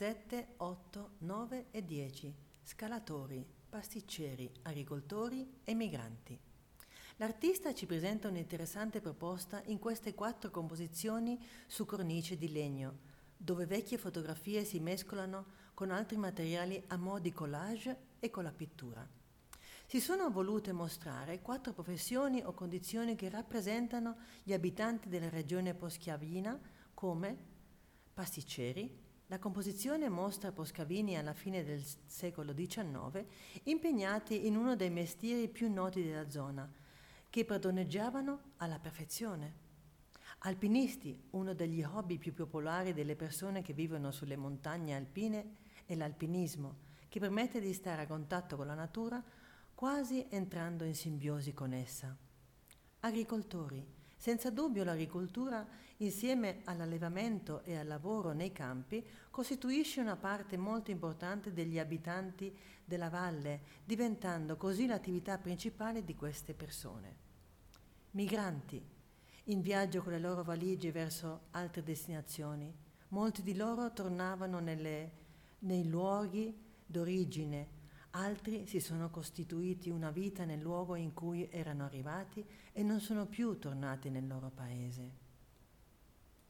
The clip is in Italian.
7, 8, 9 e 10. Scalatori, pasticceri, agricoltori e migranti. L'artista ci presenta un'interessante proposta in queste 4 composizioni su cornice di legno, dove vecchie fotografie si mescolano con altri materiali a mo' di collage e con la pittura. Si sono volute mostrare 4 professioni o condizioni che rappresentano gli abitanti della regione poschiavina come pasticceri. La composizione mostra poscavini alla fine del secolo XIX impegnati in uno dei mestieri più noti della zona, che padroneggiavano alla perfezione. Alpinisti, uno degli hobby più popolari delle persone che vivono sulle montagne alpine, è l'alpinismo, che permette di stare a contatto con la natura quasi entrando in simbiosi con essa. Agricoltori. Senza dubbio l'agricoltura, insieme all'allevamento e al lavoro nei campi, costituisce una parte molto importante degli abitanti della valle, diventando così l'attività principale di queste persone. Migranti, in viaggio con le loro valigie verso altre destinazioni. Molti di loro tornavano nei luoghi d'origine, altri si sono costituiti una vita nel luogo in cui erano arrivati e non sono più tornati nel loro paese.